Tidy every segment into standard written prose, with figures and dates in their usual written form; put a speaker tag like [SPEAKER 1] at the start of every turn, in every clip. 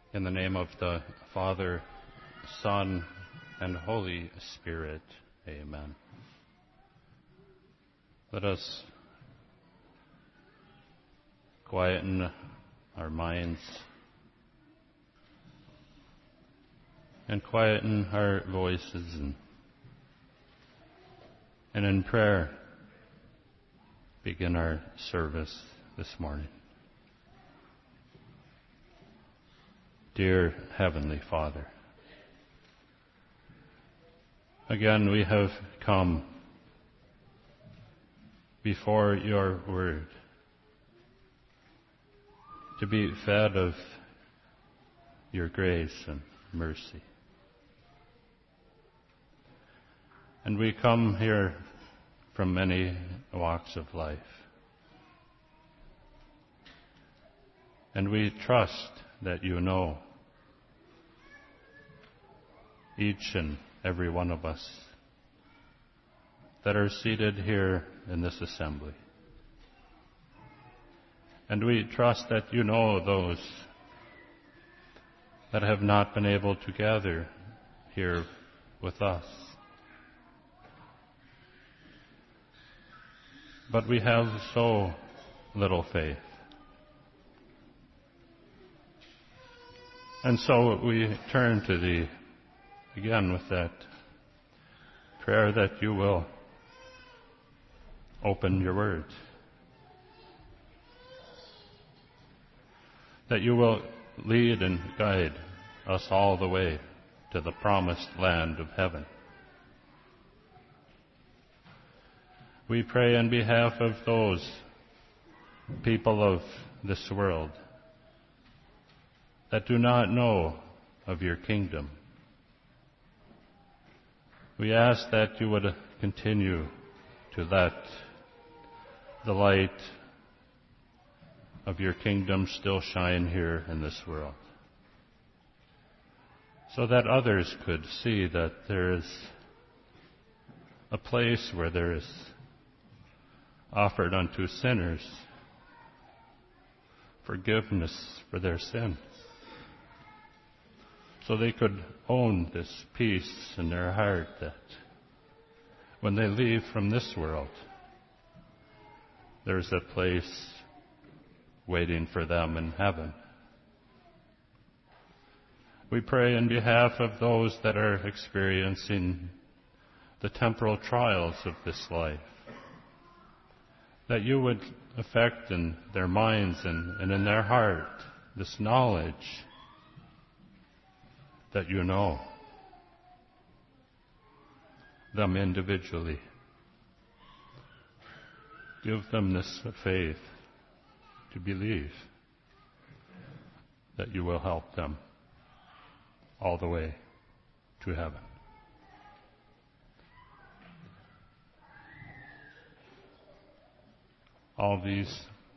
[SPEAKER 1] In the name of the Father, Son, and Holy Spirit. Amen. Let us quieten our minds and quieten our voices and in prayer begin our service this morning. Dear Heavenly Father, again we have come before your word to be fed of your grace and mercy. And we come here from many walks of life. And we trust that you know each and every one of us that are seated here in this assembly. And we trust that you know those that have not been able to gather here with us. But we have so little faith. And so we turn to thee again with that prayer that you will open your word, that you will lead and guide us all the way to the promised land of heaven. We pray on behalf of those people of this world that do not know of your kingdom. We ask that you would continue to let the light of your kingdom still shine here in this world, so that others could see that there is a place where there is offered unto sinners forgiveness for their sin, so they could own this peace in their heart that when they leave from this world, there's a place waiting for them in heaven. We pray in behalf of those that are experiencing the temporal trials of this life, that you would affect in their minds and in their heart this knowledge that you know them individually. Give them this faith to believe that you will help them all the way to heaven. All these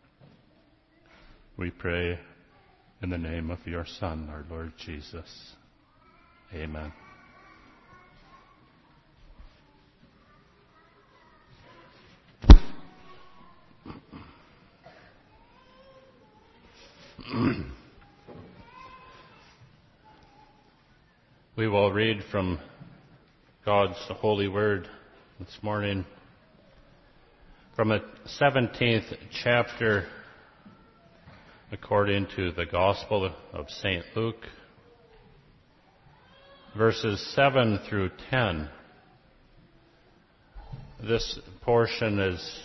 [SPEAKER 1] we pray in the name of your Son, our Lord Jesus. Amen. We will read from God's holy word this morning from the 17th chapter according to the Gospel of St. Luke, verses 7 through 10. This portion is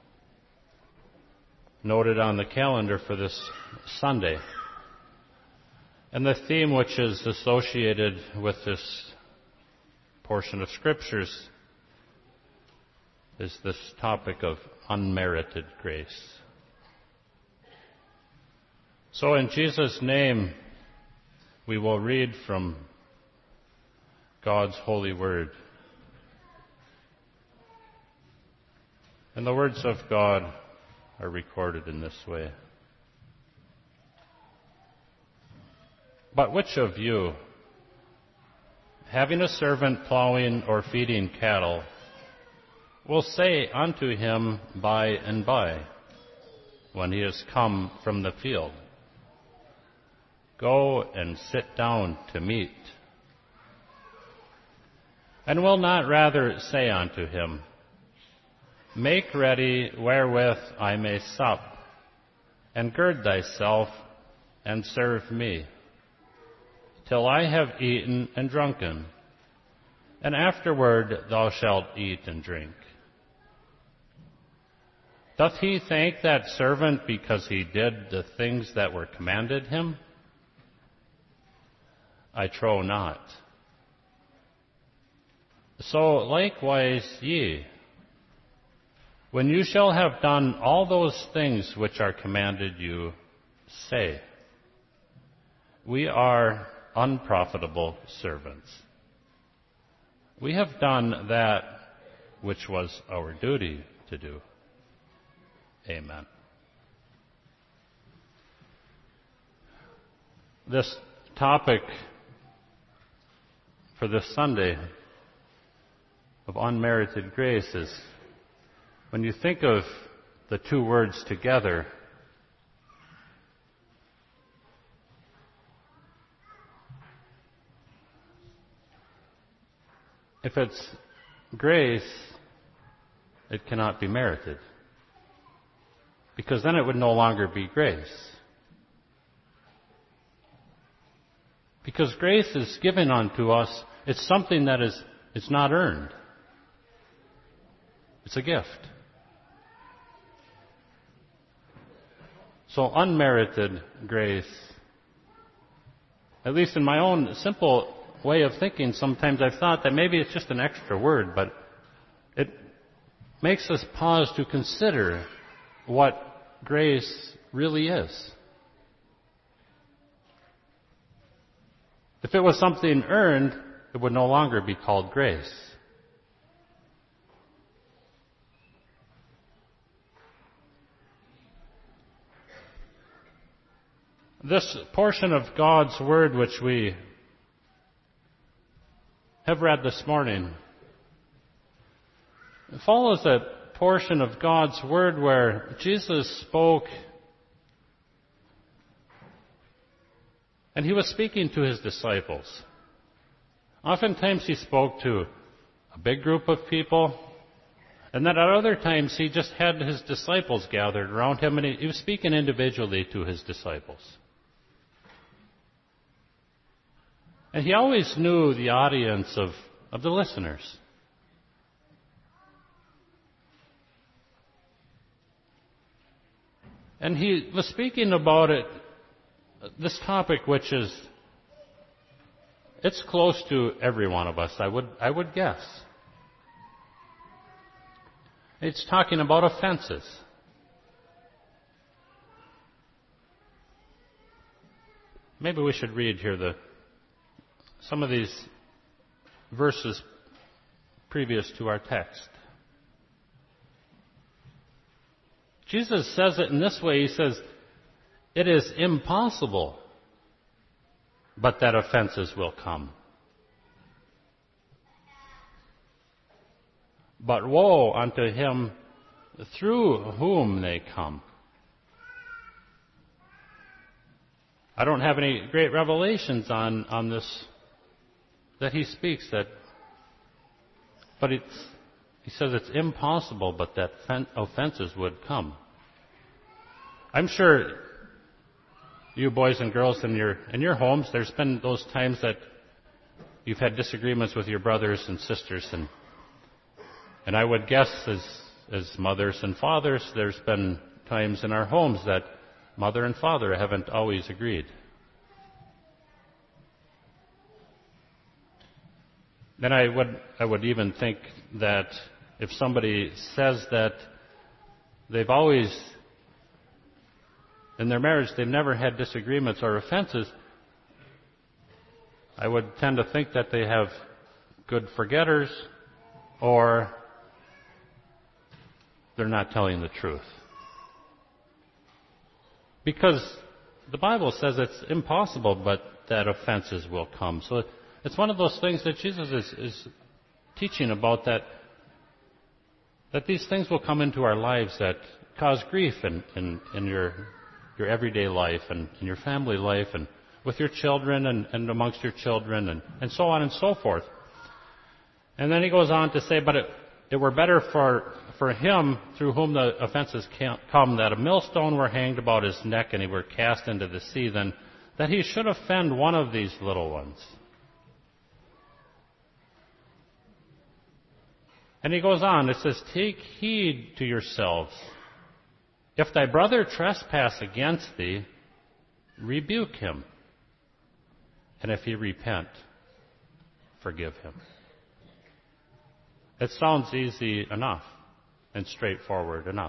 [SPEAKER 1] noted on the calendar for this Sunday. And the theme which is associated with this portion of Scriptures is this topic of unmerited grace. So in Jesus' name, we will read from God's holy word. And the words of God are recorded in this way. But which of you, having a servant plowing or feeding cattle, will say unto him by and by, when he is come from the field, Go and sit down to meat. And will not rather say unto him, Make ready wherewith I may sup, and gird thyself, and serve me, till I have eaten and drunken, and afterward thou shalt eat and drink. Doth he thank that servant because he did the things that were commanded him? I trow not. So likewise ye, when you shall have done all those things which are commanded you, say, We are unprofitable servants. We have done that which was our duty to do. Amen. This topic for this Sunday of unmerited grace is, when you think of the two words together, if it's grace, it cannot be merited, because then it would no longer be grace. Because grace is given unto us, it's something that it's not earned. It's a gift. So unmerited grace, at least in my own simple way of thinking, sometimes I've thought that maybe it's just an extra word, but it makes us pause to consider what grace really is. If it was something earned, it would no longer be called grace. This portion of God's Word which we have read this morning follows a portion of God's Word where Jesus spoke, and he was speaking to his disciples. Oftentimes he spoke to a big group of people, and then at other times he just had his disciples gathered around him, and he was speaking individually to his disciples. And he always knew the audience of the listeners. And he was speaking about this topic, which is, it's close to every one of us, I would guess. It's talking about offenses. Maybe we should read here some of these verses previous to our text. Jesus says it in this way. He says, It is impossible but that offenses will come. But woe unto him through whom they come. I don't have any great revelations on this that he speaks, but he says it's impossible but that offenses would come. I'm sure you boys and girls in your homes, there's been those times that you've had disagreements with your brothers and sisters, and I would guess as mothers and fathers, there's been times in our homes that mother and father haven't always agreed. Then I would even think that if somebody says that they've always, in their marriage, they've never had disagreements or offenses, I would tend to think that they have good forgetters, or they're not telling the truth. Because the Bible says it's impossible but that offenses will come. So it's one of those things that Jesus is teaching about, that these things will come into our lives that cause grief in your everyday life and in your family life, and with your children and amongst your children and so on and so forth. And then he goes on to say, but it were better for him through whom the offenses come that a millstone were hanged about his neck and he were cast into the sea than that he should offend one of these little ones. And he goes on, it says, take heed to yourselves. If thy brother trespass against thee, rebuke him. And if he repent, forgive him. It sounds easy enough and straightforward enough.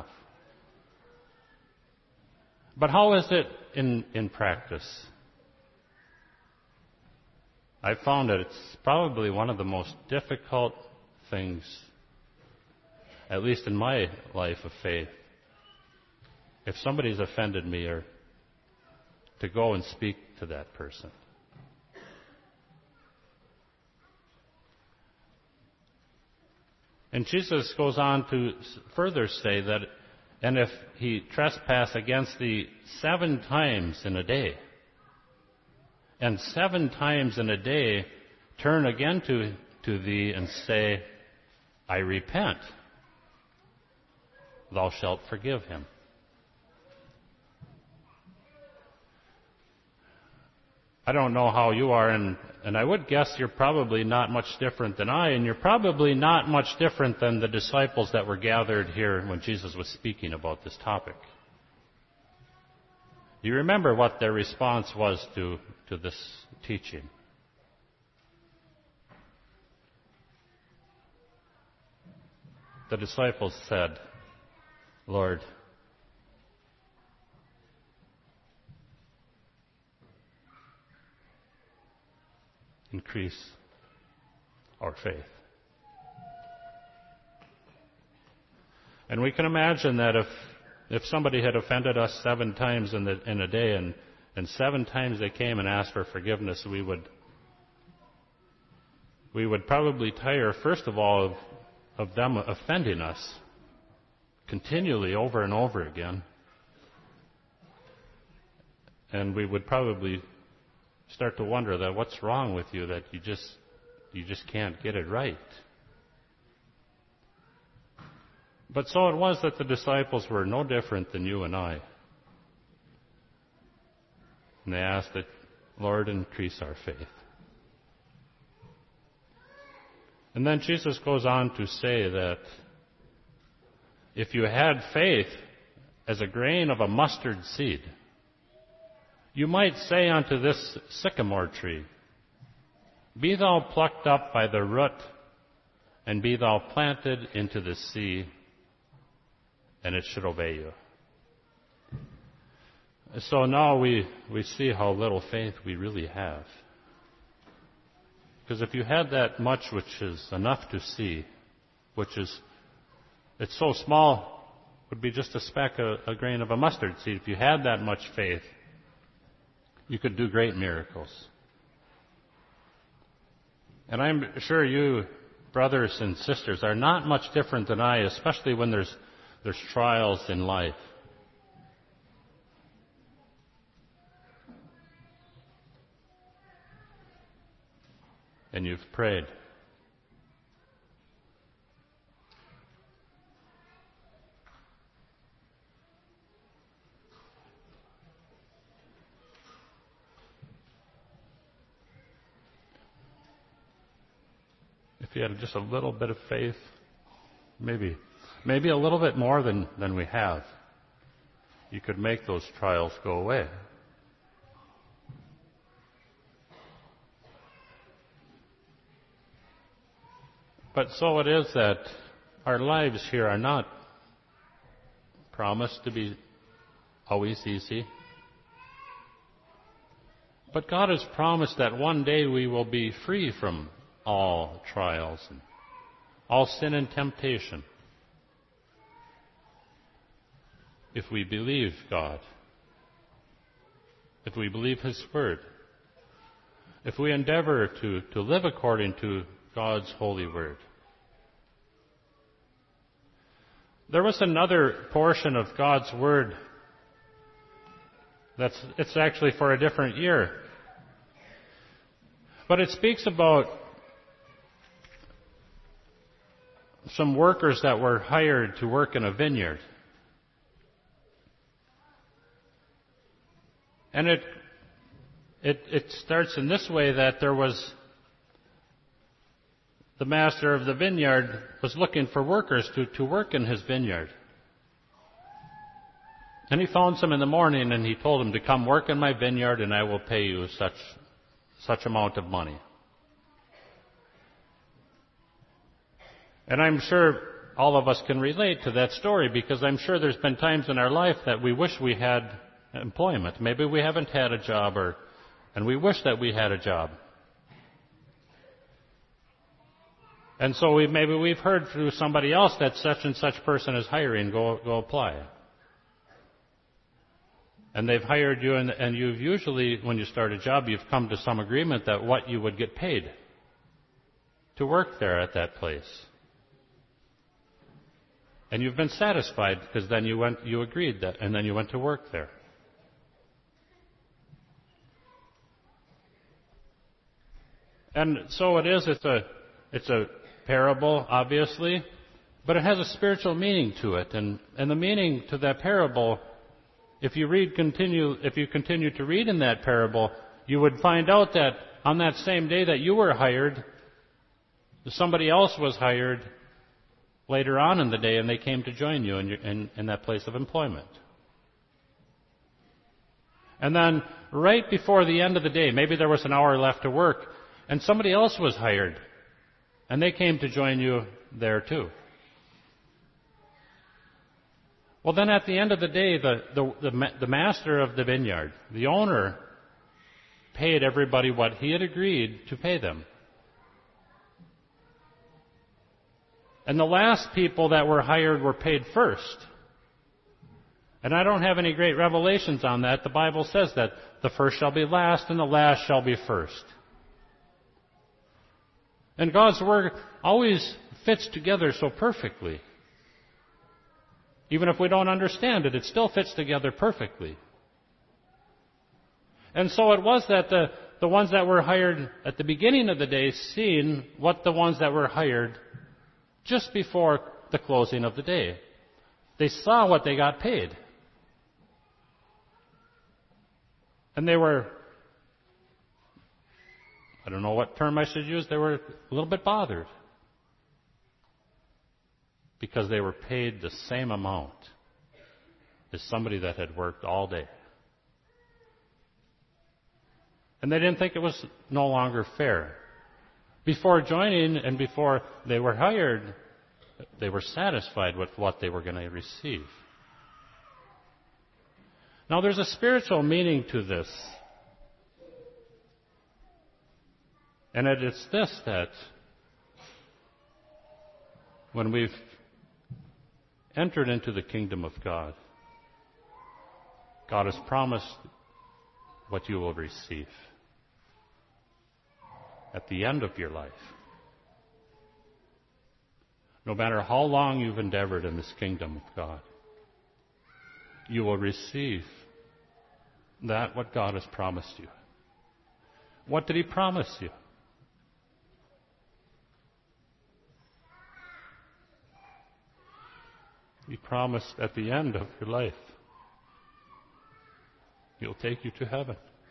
[SPEAKER 1] But how is it in practice? I found that it's probably one of the most difficult things, at least in my life of faith, if somebody's offended me, or to go and speak to that person. And Jesus goes on to further say that, and if he trespass against thee 7 times in a day, and 7 times in a day turn again to thee and say, I repent, thou shalt forgive him. I don't know how you are, and I would guess you're probably not much different than I, and you're probably not much different than the disciples that were gathered here when Jesus was speaking about this topic. You remember what their response was to this teaching. The disciples said, Lord, increase our faith. And we can imagine that if somebody had offended us 7 times in a day, and 7 times they came and asked for forgiveness, we would probably tire, first of all, of them offending us continually over and over again. And we would probably start to wonder that what's wrong with you, that you just can't get it right. But so it was that the disciples were no different than you and I. And they asked that, Lord, increase our faith. And then Jesus goes on to say that if you had faith as a grain of a mustard seed, you might say unto this sycamore tree, be thou plucked up by the root, and be thou planted into the sea, and it should obey you. So now we see how little faith we really have. Because if you had that much, which is enough to see, it's so small, would be just a speck, a grain of a mustard seed. If you had that much faith, you could do great miracles. And I'm sure you, brothers and sisters, are not much different than I, especially when there's trials in life. And you've prayed. If you had just a little bit of faith, maybe a little bit more than we have, you could make those trials go away. But so it is that our lives here are not promised to be always easy. But God has promised that one day we will be free from all trials and all sin and temptation, if we believe God, if we believe His Word, if we endeavor to live according to God's holy Word. There was another portion of God's Word it's actually for a different year. But it speaks about some workers that were hired to work in a vineyard. And it starts in this way, that there was the master of the vineyard was looking for workers to work in his vineyard. And he found some in the morning, and he told them to come work in my vineyard, and I will pay you such amount of money. And I'm sure all of us can relate to that story, because I'm sure there's been times in our life that we wish we had employment. Maybe we haven't had a job, and we wish that we had a job. And so maybe we've heard through somebody else that such and such person is hiring, go apply. And they've hired you, and you've usually, when you start a job, you've come to some agreement that what you would get paid to work there at that place. And you've been satisfied, because then you agreed that, and then you went to work there. And so it is, it's a parable, obviously, but it has a spiritual meaning to it. And the meaning to that parable, if you continue to read in that parable, you would find out that on that same day that you were hired, somebody else was hired later on in the day, and they came to join you in that place of employment. And then right before the end of the day, maybe there was an hour left to work, and somebody else was hired, and they came to join you there too. Well, then at the end of the day, the master of the vineyard, the owner, paid everybody what he had agreed to pay them. And the last people that were hired were paid first. And I don't have any great revelations on that. The Bible says that the first shall be last and the last shall be first. And God's Word always fits together so perfectly. Even if we don't understand it, it still fits together perfectly. And so it was that the ones that were hired at the beginning of the day seen what the ones that were hired just before the closing of the day. They saw what they got paid. And they were, I don't know what term I should use, they were a little bit bothered. Because they were paid the same amount as somebody that had worked all day. And they didn't think it was no longer fair. Before joining and before they were hired, they were satisfied with what they were going to receive. Now there's a spiritual meaning to this. And it's this, that when we've entered into the kingdom of God, God has promised what you will receive at the end of your life. No matter how long you've endeavored in this kingdom of God, you will receive that what God has promised you. What did He promise you? He promised at the end of your life, He'll take you to heaven.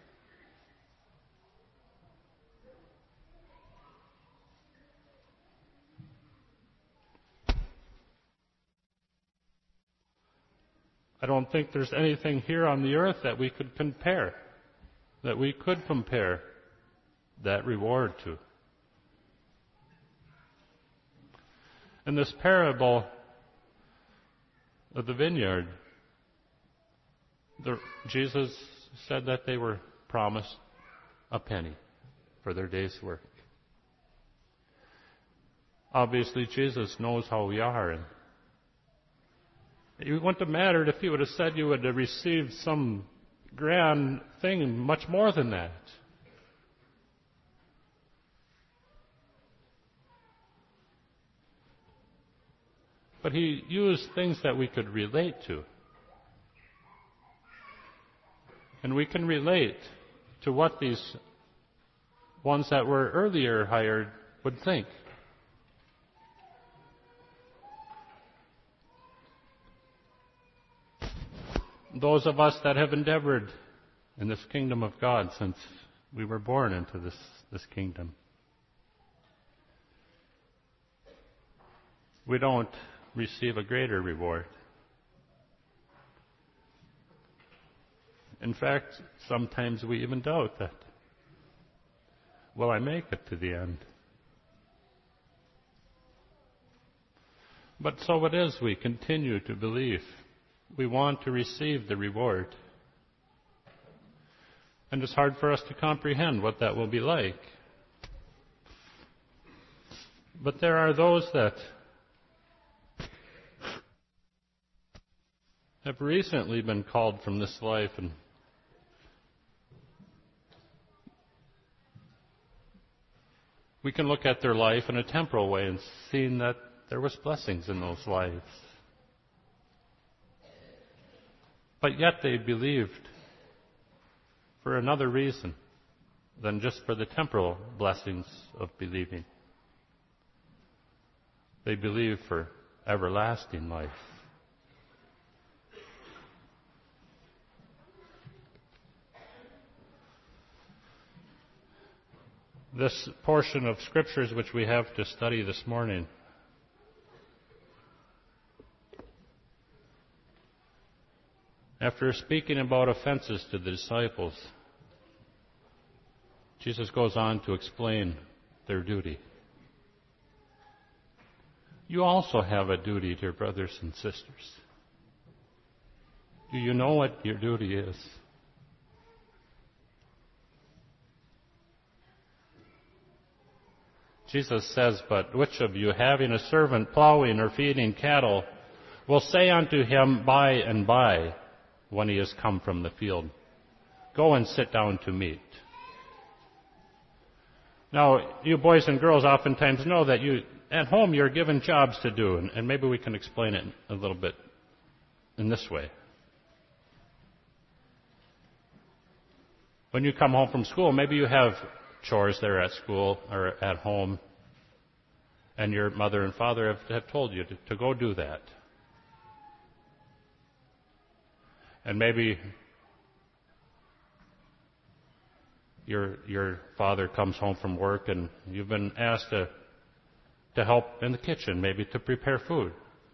[SPEAKER 1] I don't think there's anything here on the earth that we could compare that reward to. In this parable of the vineyard, Jesus said that they were promised a penny for their day's work. Obviously, Jesus knows how we are, and it wouldn't have mattered if He would have said you would have received some grand thing, much more than that. But He used things that we could relate to. And we can relate to what ones that were earlier hired would think. Those of us that have endeavored in this kingdom of God since we were born into this kingdom. We don't receive a greater reward. In fact, sometimes we even doubt that. Will I make it to the end? But so it is, we continue to believe. We want to receive the reward. And it's hard for us to comprehend what that will be like. But there are those that have recently been called from this life, and we can look at their life in a temporal way and see that there was blessings in those lives. But yet they believed for another reason than just for the temporal blessings of believing. They believed for everlasting life. This portion of scriptures which we have to study this morning after speaking about offenses to the disciples, Jesus goes on to explain their duty. You also have a duty, dear brothers and sisters. Do you know what your duty is? Jesus says, but which of you, having a servant plowing or feeding cattle, will say unto him by and by, when he has come from the field, go and sit down to meat? Now, you boys and girls oftentimes know that at home you're given jobs to do, and maybe we can explain it a little bit in this way. When you come home from school, maybe you have chores there at school or at home, and your mother and father have told you to go do that. And maybe your father comes home from work and you've been asked to help in the kitchen, maybe to prepare food.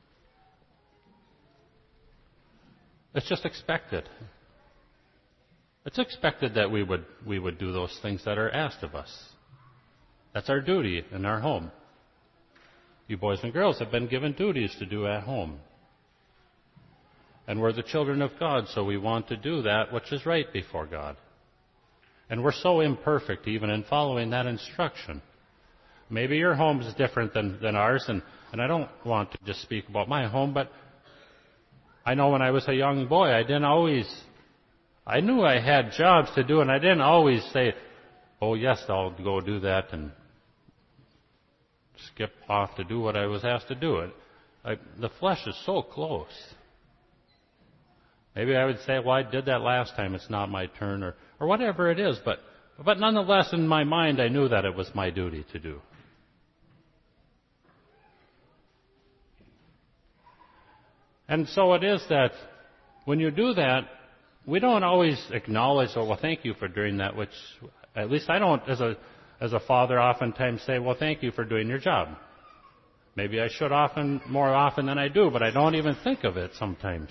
[SPEAKER 1] It's just expected. It's expected that we would do those things that are asked of us. That's our duty in our home. You boys and girls have been given duties to do at home. And we're the children of God, so we want to do that which is right before God. And we're so imperfect even in following that instruction. Maybe your home is different than ours, and I don't want to just speak about my home, but I know when I was a young boy, I knew I had jobs to do, and I didn't always say, oh yes, I'll go do that, and skip off to do what I was asked to do. The flesh is so close. Maybe I would say, well, I did that last time, it's not my turn, or whatever it is, but nonetheless in my mind I knew that it was my duty to do. And so it is that when you do that, we don't always acknowledge, oh, well, thank you for doing that, which at least I don't, as a father, oftentimes say, well, thank you for doing your job. Maybe I should more often than I do, but I don't even think of it sometimes.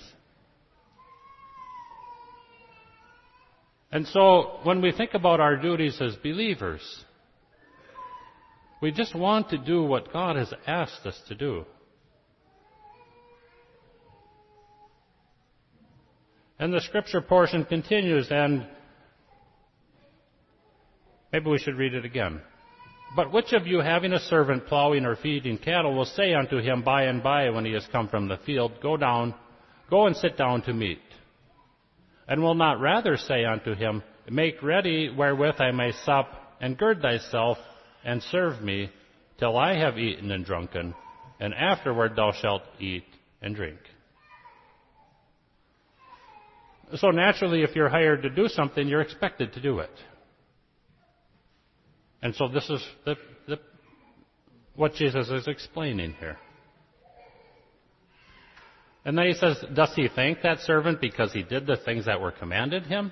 [SPEAKER 1] And so when we think about our duties as believers, we just want to do what God has asked us to do. And the scripture portion continues, and maybe we should read it again. But which of you, having a servant plowing or feeding cattle, will say unto him by and by, when he has come from the field, go and sit down to meat? And will not rather say unto him, make ready wherewith I may sup, and gird thyself, and serve me, till I have eaten and drunken, and afterward thou shalt eat and drink? So naturally, if you're hired to do something, you're expected to do it. And so this is what Jesus is explaining here. And then he says, does he thank that servant because he did the things that were commanded him?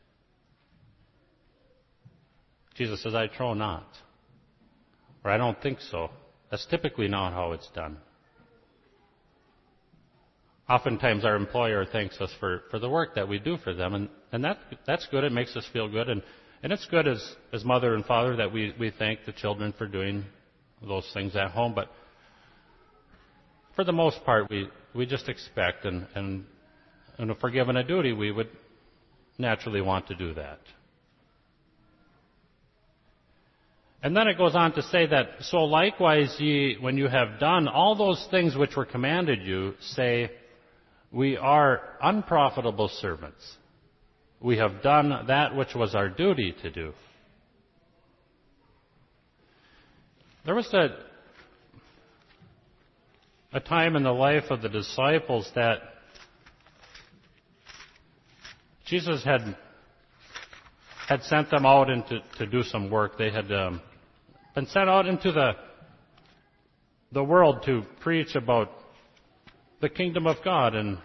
[SPEAKER 1] Jesus says, I trow not. Or I don't think so. That's typically not how it's done. Oftentimes our employer thanks us for the work that we do for them, and that's good. It makes us feel good, and it's good as mother and father that we thank the children for doing those things at home, but for the most part we just expect, and if we're given a duty, we would naturally want to do that. And then it goes on to say that, so likewise ye, when you have done all those things which were commanded you, say, we are unprofitable servants. We have done that which was our duty to do. There was a time in the life of the disciples that Jesus had sent them out to do some work. They had been sent out into the world to preach about the kingdom of God and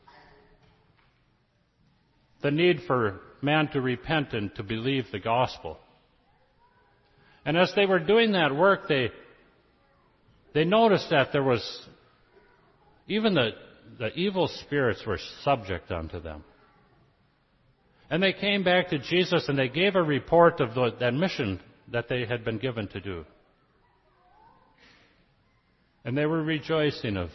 [SPEAKER 1] the need for man to repent and to believe the gospel. And as they were doing that work, they noticed that there was even the evil spirits were subject unto them. And they came back to Jesus and they gave a report of that mission that they had been given to do. And they were rejoicing of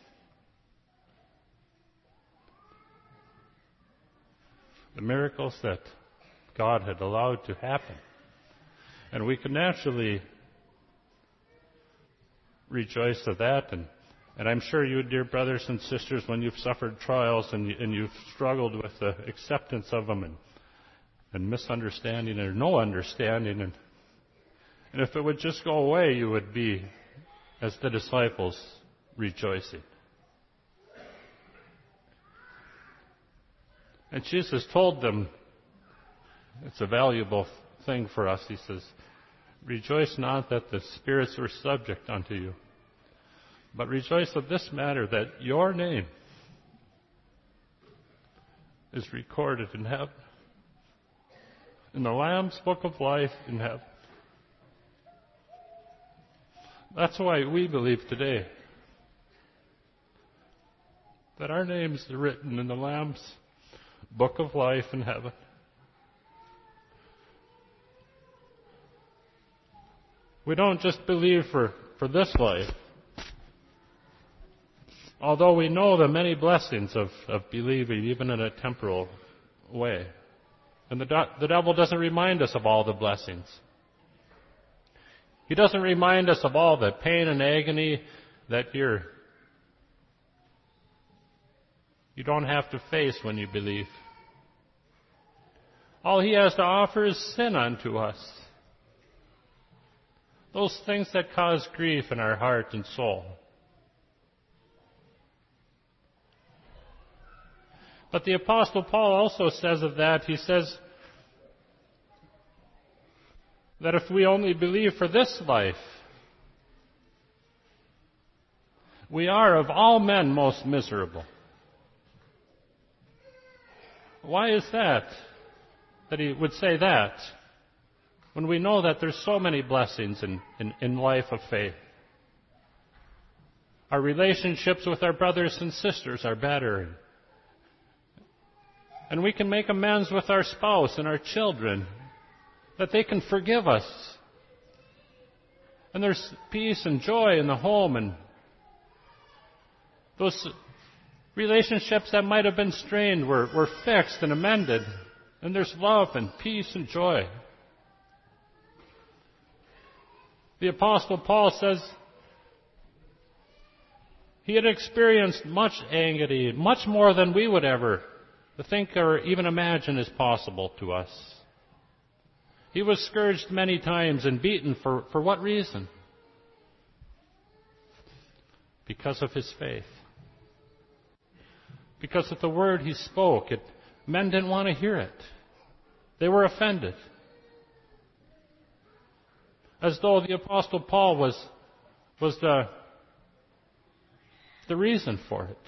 [SPEAKER 1] the miracles that God had allowed to happen. And we can naturally rejoice of that. And I'm sure you, dear brothers and sisters, when you've suffered trials and you've struggled with the acceptance of them and misunderstanding or no understanding, and if it would just go away, you would be, as the disciples, rejoicing. And Jesus told them, it's a valuable thing for us. He says, rejoice not that the spirits were subject unto you, but rejoice of this matter, that your name is recorded in heaven, in the Lamb's book of life in heaven. That's why we believe today that our names are written in the Lamb's book of life in heaven. We don't just believe for this life, although we know the many blessings of believing even in a temporal way. And the devil doesn't remind us of all the blessings. He doesn't remind us of all the pain and agony that you don't have to face when you believe. All he has to offer is sin unto us. Those things that cause grief in our heart and soul. But the Apostle Paul also says of that, he says that if we only believe for this life, we are of all men most miserable. Why is that he would say that, when we know that there's so many blessings in life of faith? Our relationships with our brothers and sisters are better. And we can make amends with our spouse and our children, that they can forgive us. And there's peace and joy in the home, and those relationships that might have been strained were fixed and amended. And there's love and peace and joy. The Apostle Paul says he had experienced much agony, much more than we would ever think or even imagine is possible to us. He was scourged many times and beaten for what reason? Because of his faith. Because of the word he spoke, men didn't want to hear it. They were offended. as though the Apostle Paul was the reason for it.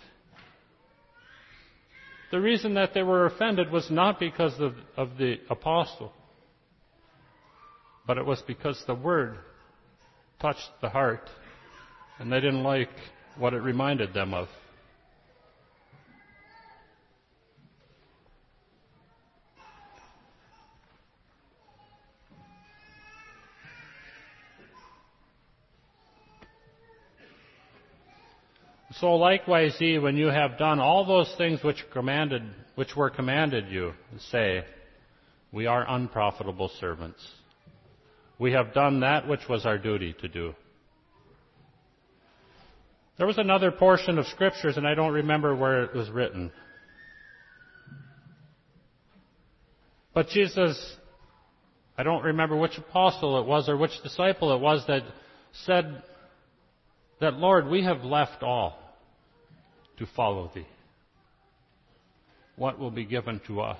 [SPEAKER 1] The reason that they were offended was not because of the apostle, but it was because the word touched the heart, and they didn't like what it reminded them of. So likewise ye, when you have done all those things which were commanded you, say, we are unprofitable servants. We have done that which was our duty to do. There was another portion of scriptures, and I don't remember where it was written. But Jesus, I don't remember which apostle it was or which disciple it was that said that, Lord, we have left all to follow thee. What will be given to us?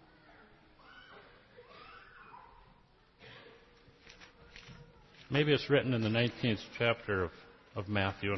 [SPEAKER 1] Maybe it's written in the 19th chapter of Matthew.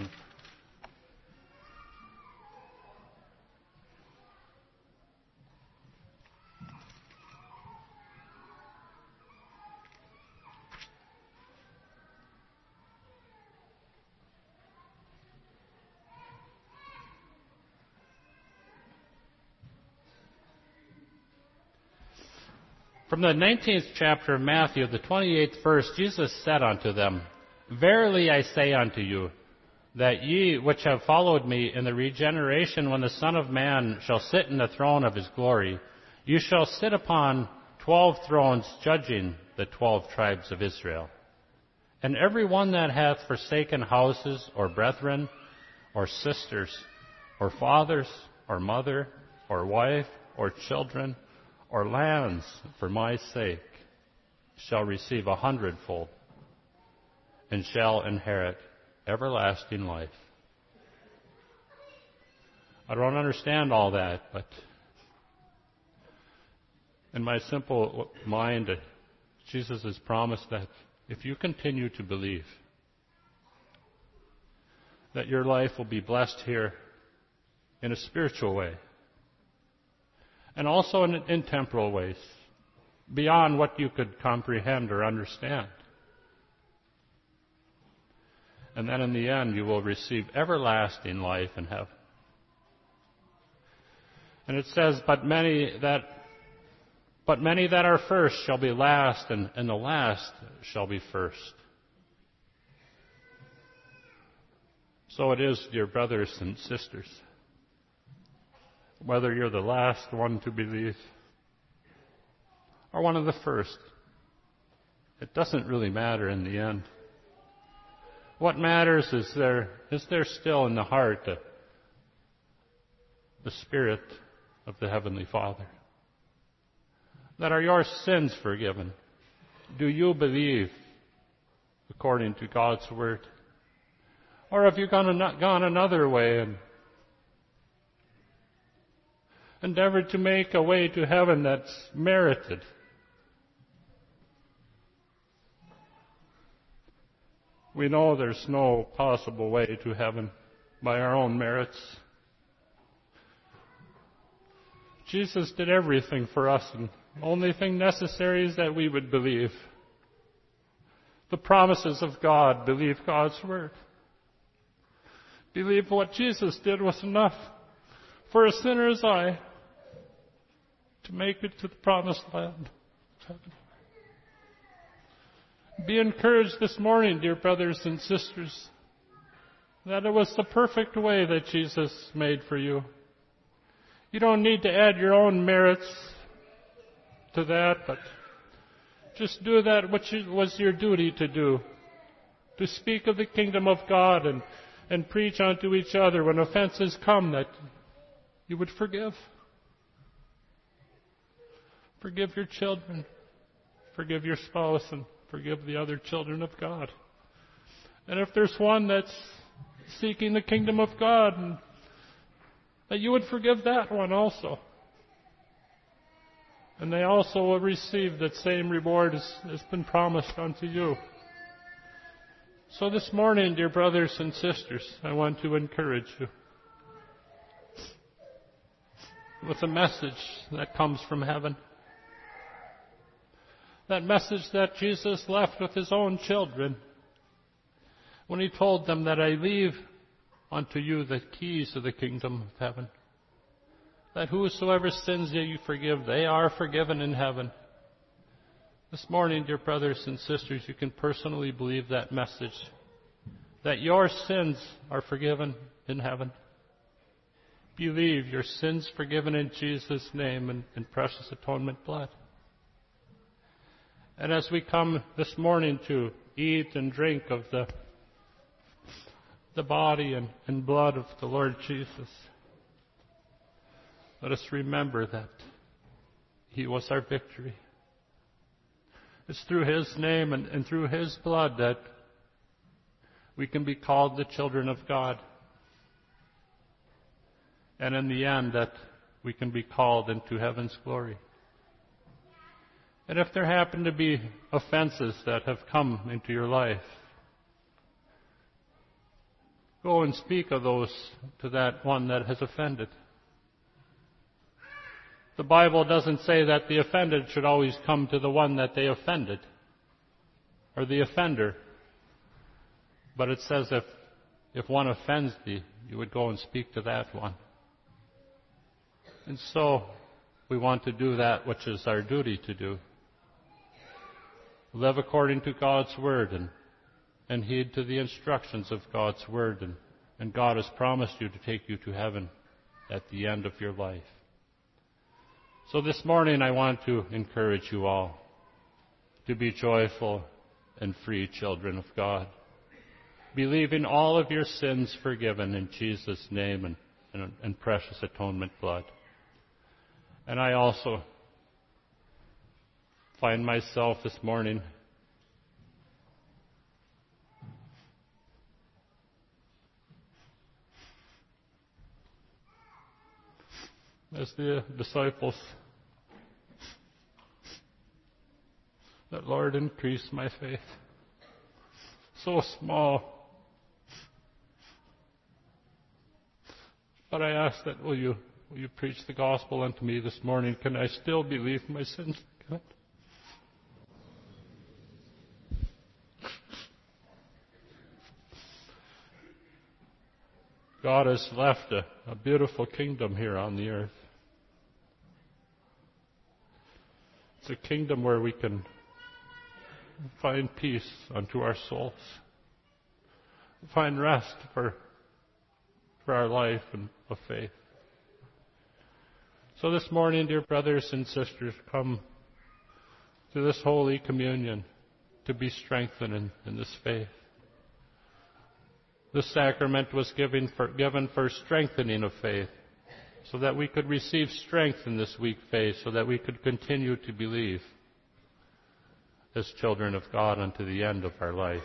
[SPEAKER 1] From the 19th chapter of Matthew, the 28th verse, Jesus said unto them, Verily I say unto you, that ye which have followed me in the regeneration when the Son of Man shall sit in the throne of his glory, you shall sit upon 12 thrones judging the 12 tribes of Israel. And every one that hath forsaken houses, or brethren, or sisters, or fathers, or mother, or wife, or children, or lands for my sake, shall receive 100-fold, and shall inherit everlasting life. I don't understand all that, but in my simple mind, Jesus has promised that if you continue to believe, that your life will be blessed here in a spiritual way, and also in temporal ways, beyond what you could comprehend or understand. And then in the end, you will receive everlasting life in heaven. And it says, but many that are first shall be last, and the last shall be first. So it is, dear brothers and sisters. Whether you're the last one to believe or one of the first, it doesn't really matter in the end. What matters is there still in the heart the Spirit of the Heavenly Father? That are your sins forgiven? Do you believe according to God's Word? Or have you gone another way and endeavored to make a way to heaven that's merited? We know there's no possible way to heaven by our own merits. Jesus did everything for us, and the only thing necessary is that we would believe the promises of God, believe God's Word. Believe what Jesus did was enough for a sinner as I to make it to the promised land. Be encouraged this morning, dear brothers and sisters, that it was the perfect way that Jesus made for you. You don't need to add your own merits to that, but just do that which was your duty to do, to speak of the kingdom of God and preach unto each other when offenses come, that you would forgive. Forgive your children. Forgive your spouse, and forgive the other children of God. And if there's one that's seeking the kingdom of God, and that you would forgive that one also. And they also will receive that same reward as has been promised unto you. So this morning, dear brothers and sisters, I want to encourage you with a message that comes from heaven. That message that Jesus left with his own children when he told them that I leave unto you the keys of the kingdom of heaven. That whosoever sins you forgive, they are forgiven in heaven. This morning, dear brothers and sisters, you can personally believe that message, that your sins are forgiven in heaven. Believe your sins forgiven in Jesus' name and in precious atonement blood. And as we come this morning to eat and drink of the body and blood of the Lord Jesus, let us remember that he was our victory. It's through his name and through his blood that we can be called the children of God. And in the end, that we can be called into heaven's glory. And if there happen to be offenses that have come into your life, go and speak of those to that one that has offended. The Bible doesn't say that the offended should always come to the one that they offended, or the offender. But it says if one offends thee, you would go and speak to that one. And so, we want to do that which is our duty to do. Live according to God's Word and heed to the instructions of God's Word. And God has promised you to take you to heaven at the end of your life. So this morning I want to encourage you all to be joyful and free children of God, believing all of your sins forgiven in Jesus' name and precious atonement blood. And I also find myself this morning as the disciples, that Lord, increase my faith. So small. But I ask that will you preach the gospel unto me this morning? Can I still believe my sins forgiven? God has left a beautiful kingdom here on the earth. It's a kingdom where we can find peace unto our souls, find rest for our life and of faith. So this morning, dear brothers and sisters, come to this Holy Communion to be strengthened in this faith. This sacrament was given for strengthening of faith, so that we could receive strength in this weak faith, so that we could continue to believe as children of God unto the end of our life.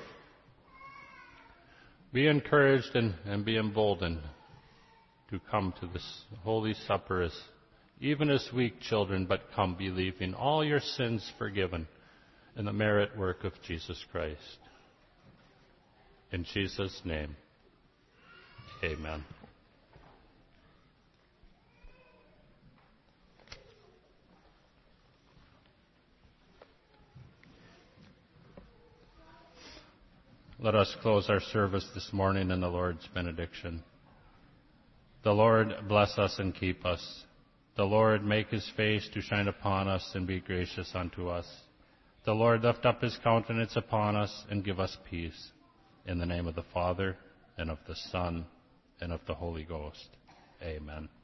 [SPEAKER 1] Be encouraged and be emboldened to come to this Holy Supper even as weak children, but come believing all your sins forgiven in the merit work of Jesus Christ. In Jesus' name, amen. Let us close our service this morning in the Lord's benediction. The Lord bless us and keep us. The Lord make his face to shine upon us and be gracious unto us. The Lord lift up his countenance upon us and give us peace. In the name of the Father, and of the Son, and of the Holy Ghost. Amen.